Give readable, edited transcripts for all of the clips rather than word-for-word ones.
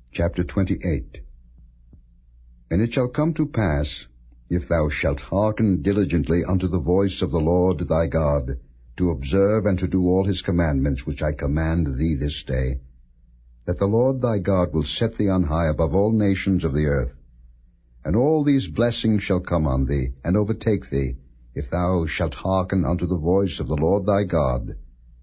Chapter 28. And it shall come to pass, if thou shalt hearken diligently unto the voice of the Lord thy God, to observe and to do all his commandments which I command thee this day, that the Lord thy God will set thee on high above all nations of the earth. And all these blessings shall come on thee, and overtake thee, if thou shalt hearken unto the voice of the Lord thy God.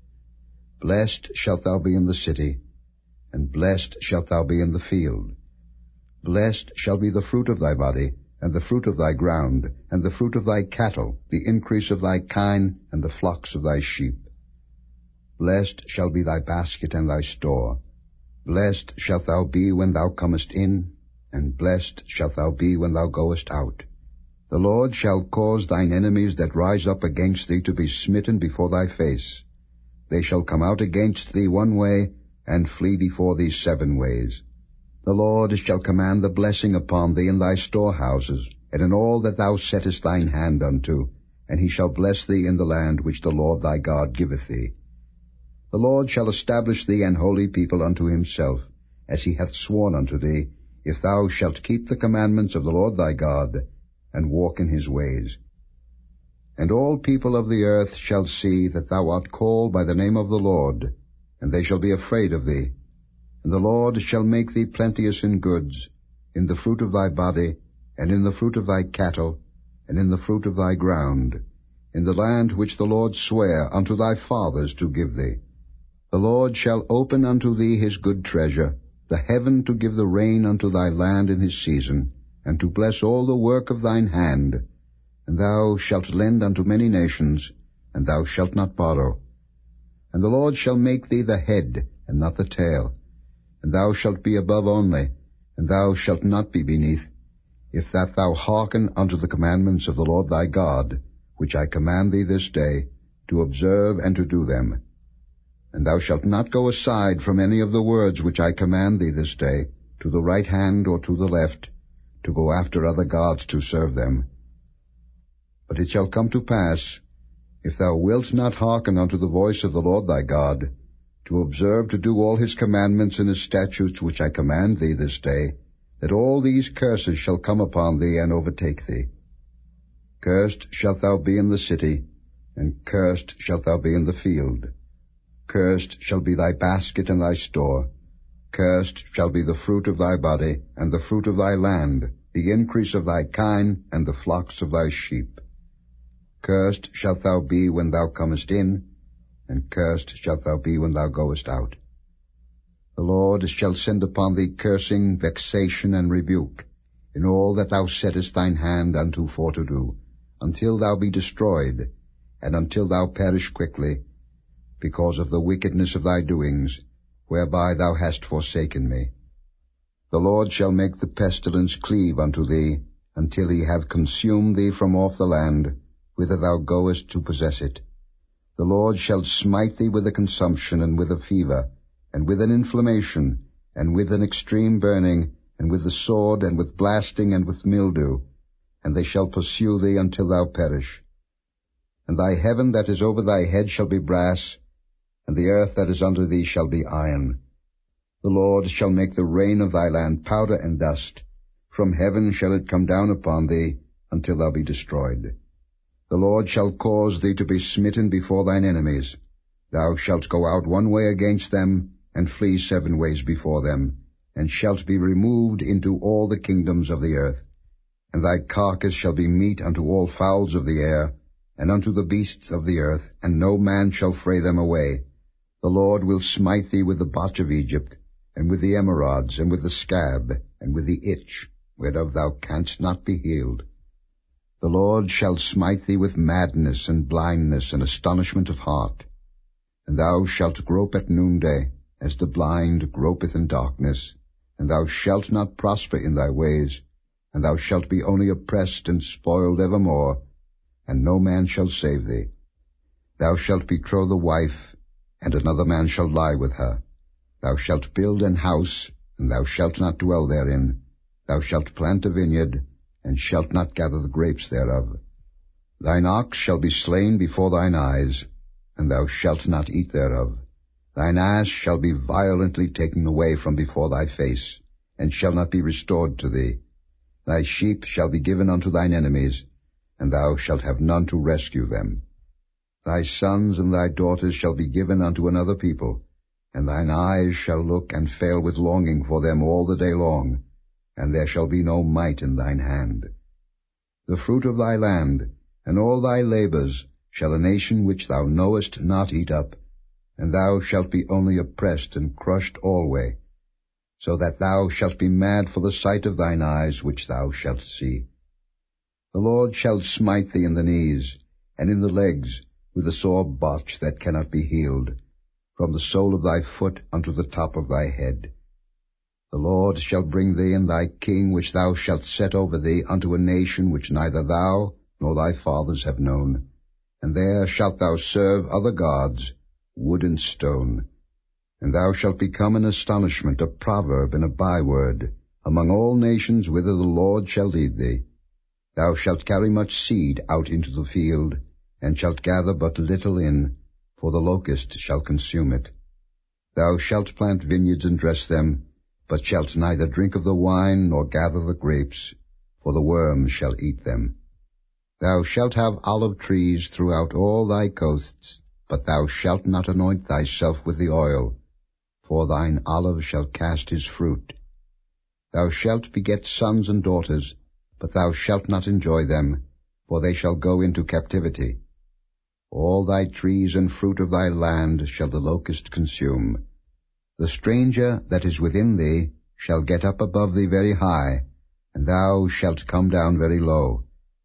Blessed shalt thou be in the city, and blessed shalt thou be in the field. Blessed shall be the fruit of thy body, and the fruit of thy ground, and the fruit of thy cattle, the increase of thy kine, and the flocks of thy sheep. Blessed shall be thy basket and thy store. Blessed shalt thou be when thou comest in, and blessed shalt thou be when thou goest out. The Lord shall cause thine enemies that rise up against thee to be smitten before thy face. They shall come out against thee one way, and flee before thee 7 ways. The Lord shall command the blessing upon thee in thy storehouses, and in all that thou settest thine hand unto, and he shall bless thee in the land which the Lord thy God giveth thee. The Lord shall establish thee an holy people unto himself, as he hath sworn unto thee, if thou shalt keep the commandments of the Lord thy God, and walk in his ways. And all people of the earth shall see that thou art called by the name of the Lord, and they shall be afraid of thee. And the Lord shall make thee plenteous in goods, in the fruit of thy body, and in the fruit of thy cattle, and in the fruit of thy ground, in the land which the Lord sware unto thy fathers to give thee. The Lord shall open unto thee his good treasure, the heaven to give the rain unto thy land in his season, and to bless all the work of thine hand. And thou shalt lend unto many nations, and thou shalt not borrow. And the Lord shall make thee the head, and not the tail. And thou shalt be above only, and thou shalt not be beneath, if that thou hearken unto the commandments of the Lord thy God, which I command thee this day, to observe and to do them. And thou shalt not go aside from any of the words which I command thee this day, to the right hand or to the left, to go after other gods to serve them. But it shall come to pass, if thou wilt not hearken unto the voice of the Lord thy God, to observe to do all his commandments and his statutes which I command thee this day, that all these curses shall come upon thee and overtake thee. Cursed shalt thou be in the city, and cursed shalt thou be in the field. Cursed shall be thy basket and thy store. Cursed shall be the fruit of thy body, and the fruit of thy land, the increase of thy kine, and the flocks of thy sheep. Cursed shalt thou be when thou comest in, and cursed shalt thou be when thou goest out. The Lord shall send upon thee cursing, vexation, and rebuke, in all that thou settest thine hand unto for to do, until thou be destroyed, and until thou perish quickly, because of the wickedness of thy doings, whereby thou hast forsaken me. The Lord shall make the pestilence cleave unto thee, until he have consumed thee from off the land, whither thou goest to possess it. The Lord shall smite thee with a consumption, and with a fever, and with an inflammation, and with an extreme burning, and with the sword, and with blasting, and with mildew, and they shall pursue thee until thou perish. And thy heaven that is over thy head shall be brass, and the earth that is under thee shall be iron. The Lord shall make the rain of thy land powder and dust. From heaven shall it come down upon thee, until thou be destroyed. The Lord shall cause thee to be smitten before thine enemies. Thou shalt go out one way against them, and flee 7 ways before them, and shalt be removed into all the kingdoms of the earth. And thy carcass shall be meat unto all fowls of the air, and unto the beasts of the earth, and no man shall fray them away. The Lord will smite thee with the botch of Egypt, and with the emerods, and with the scab, and with the itch, whereof thou canst not be healed. The Lord shall smite thee with madness, and blindness, and astonishment of heart. And thou shalt grope at noonday, as the blind gropeth in darkness. And thou shalt not prosper in thy ways, and thou shalt be only oppressed and spoiled evermore, and no man shall save thee. Thou shalt betroth a wife, and another man shall lie with her. Thou shalt build an house, and thou shalt not dwell therein. Thou shalt plant a vineyard, and shalt not gather the grapes thereof. Thine ox shall be slain before thine eyes, and thou shalt not eat thereof. Thine ass shall be violently taken away from before thy face, and shall not be restored to thee. Thy sheep shall be given unto thine enemies, and thou shalt have none to rescue them. Thy sons and thy daughters shall be given unto another people, and thine eyes shall look and fail with longing for them all the day long, and there shall be no might in thine hand. The fruit of thy land, and all thy labours, shall a nation which thou knowest not eat up, and thou shalt be only oppressed and crushed alway, so that thou shalt be mad for the sight of thine eyes which thou shalt see. The Lord shall smite thee in the knees, and in the legs, with a sore botch that cannot be healed, from the sole of thy foot unto the top of thy head. The Lord shall bring thee and thy king which thou shalt set over thee unto a nation which neither thou nor thy fathers have known, and there shalt thou serve other gods, wood and stone. And thou shalt become an astonishment, a proverb, and a byword, among all nations whither the Lord shall lead thee. Thou shalt carry much seed out into the field, and shalt gather but little in, for the locust shall consume it. Thou shalt plant vineyards and dress them, but shalt neither drink of the wine nor gather the grapes, for the worms shall eat them. Thou shalt have olive trees throughout all thy coasts, but thou shalt not anoint thyself with the oil, for thine olive shall cast his fruit. Thou shalt beget sons and daughters, but thou shalt not enjoy them, for they shall go into captivity. All thy trees and fruit of thy land shall the locust consume. The stranger that is within thee shall get up above thee very high, and thou shalt come down very low.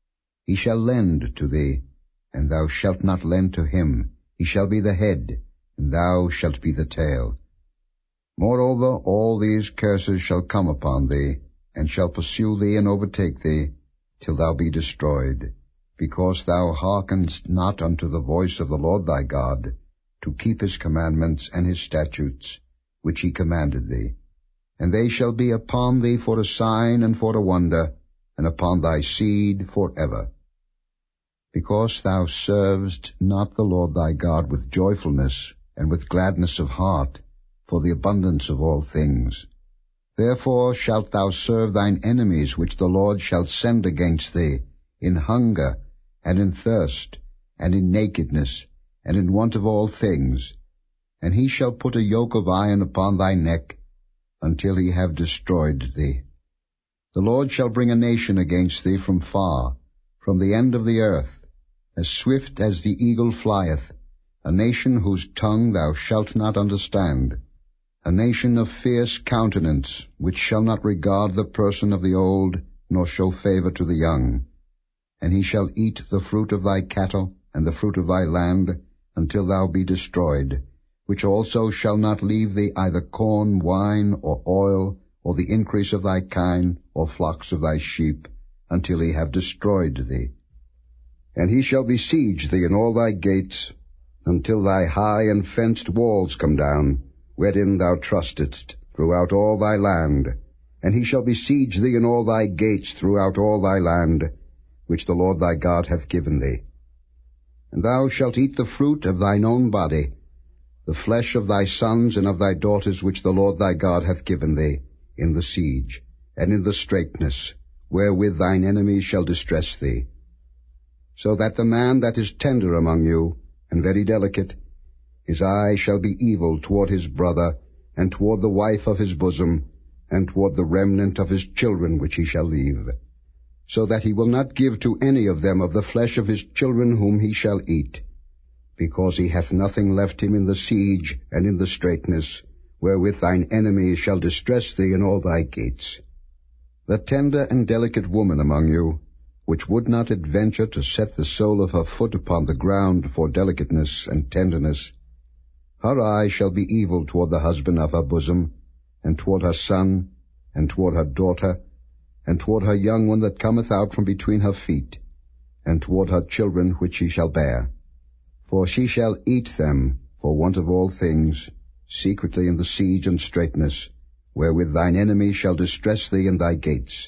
He shall lend to thee, and thou shalt not lend to him. He shall be the head, and thou shalt be the tail. Moreover, all these curses shall come upon thee, and shall pursue thee and overtake thee, till thou be destroyed, because thou hearkenedst not unto the voice of the Lord thy God, to keep his commandments and his statutes, which he commanded thee. And they shall be upon thee for a sign and for a wonder, and upon thy seed for ever. Because thou servest not the Lord thy God with joyfulness and with gladness of heart, for the abundance of all things. Therefore shalt thou serve thine enemies which the Lord shall send against thee, in hunger, and in thirst, and in nakedness, and in want of all things. And he shall put a yoke of iron upon thy neck, until he have destroyed thee. The Lord shall bring a nation against thee from far, from the end of the earth, as swift as the eagle flieth, a nation whose tongue thou shalt not understand, a nation of fierce countenance, which shall not regard the person of the old, nor show favour to the young. And he shall eat the fruit of thy cattle, and the fruit of thy land, until thou be destroyed, which also shall not leave thee either corn, wine, or oil, or the increase of thy kine, or flocks of thy sheep, until he have destroyed thee. And he shall besiege thee in all thy gates, until thy high and fenced walls come down, wherein thou trustedst, throughout all thy land. And he shall besiege thee in all thy gates throughout all thy land, which the Lord thy God hath given thee. And thou shalt eat the fruit of thine own body, the flesh of thy sons and of thy daughters which the Lord thy God hath given thee, in the siege, and in the straitness, wherewith thine enemies shall distress thee. So that the man that is tender among you, and very delicate, his eye shall be evil toward his brother, and toward the wife of his bosom, and toward the remnant of his children which he shall leave, so that he will not give to any of them of the flesh of his children whom he shall eat, because he hath nothing left him in the siege and in the straitness, wherewith thine enemies shall distress thee in all thy gates. The tender and delicate woman among you, which would not adventure to set the sole of her foot upon the ground for delicateness and tenderness, her eye shall be evil toward the husband of her bosom, and toward her son, and toward her daughter, and toward her young one that cometh out from between her feet, and toward her children which she shall bear. For she shall eat them for want of all things, secretly in the siege and straitness, wherewith thine enemy shall distress thee in thy gates.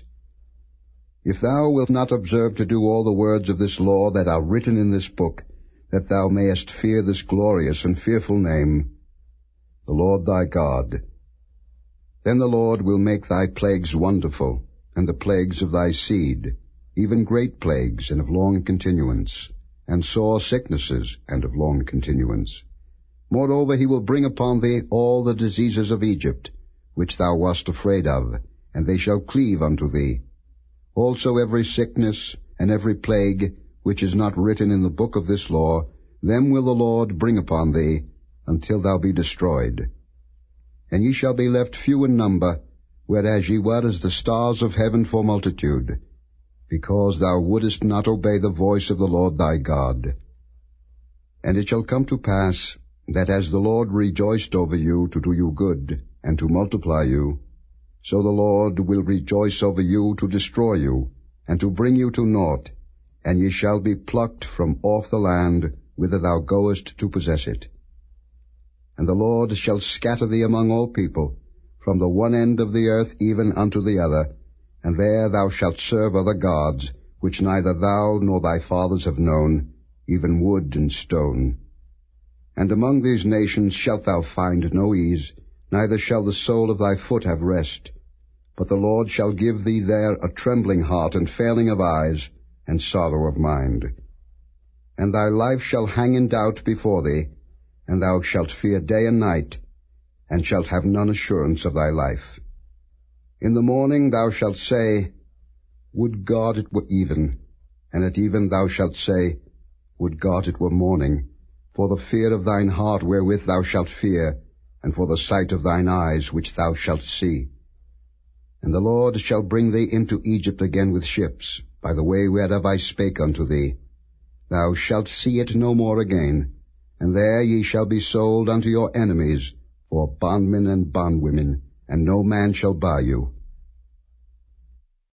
If thou wilt not observe to do all the words of this law that are written in this book, that thou mayest fear this glorious and fearful name, the Lord thy God, Then the Lord will make thy plagues wonderful, and the plagues of thy seed, even great plagues and of long continuance, and sore sicknesses and of long continuance. Moreover, he will bring upon thee all the diseases of Egypt, which thou wast afraid of, and they shall cleave unto thee. Also every sickness and every plague, which is not written in the book of this law, them will the Lord bring upon thee, until thou be destroyed. And ye shall be left few in number, whereas ye were as the stars of heaven for multitude, because thou wouldest not obey the voice of the Lord thy God. And it shall come to pass, that as the Lord rejoiced over you to do you good, and to multiply you, so the Lord will rejoice over you to destroy you, and to bring you to naught, and ye shall be plucked from off the land whither thou goest to possess it. And the Lord shall scatter thee among all people, from the one end of the earth even unto the other, and there thou shalt serve other gods, which neither thou nor thy fathers have known, even wood and stone. And among these nations shalt thou find no ease, neither shall the sole of thy foot have rest. But the Lord shall give thee there a trembling heart, and failing of eyes, and sorrow of mind. And thy life shall hang in doubt before thee, and thou shalt fear day and night, and shalt have none assurance of thy life. In the morning thou shalt say, Would God it were even, and at even thou shalt say, Would God it were morning, for the fear of thine heart wherewith thou shalt fear, and for the sight of thine eyes which thou shalt see. And the Lord shall bring thee into Egypt again with ships, by the way whereof I spake unto thee. Thou shalt see it no more again, and there ye shall be sold unto your enemies, for bondmen and bondwomen, and no man shall buy you.